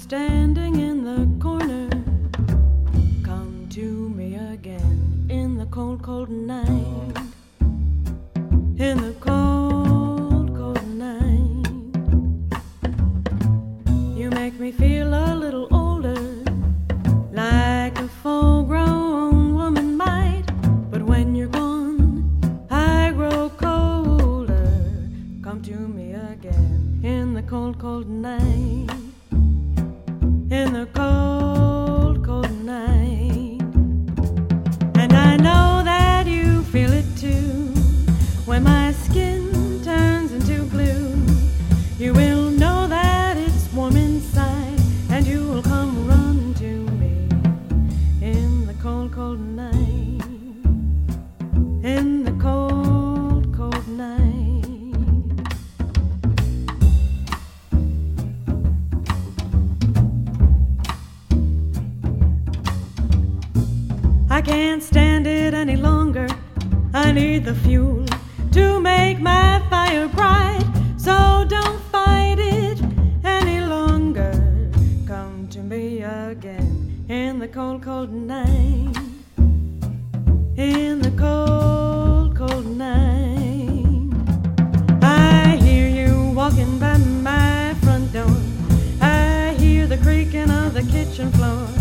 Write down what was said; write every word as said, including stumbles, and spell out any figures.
standing in the corner. Come to me again in the cold, cold night. In the cold, cold night. You make me feel a little older, like a full-grown woman might. But when you're gone, I grow colder. Come to me again in the cold, cold night. In the cold, cold night. And I know that you feel it too. When my skin turns into glue, you will know that it's warm inside, and you will come run to me in the cold, cold night. In the cold, cold night. I can't stand it any longer. I need the fuel to make my fire bright. So don't fight it any longer. Come to me again in the cold, cold night. In the cold, cold night. I hear you walking by my front door. I hear the creaking of the kitchen floor.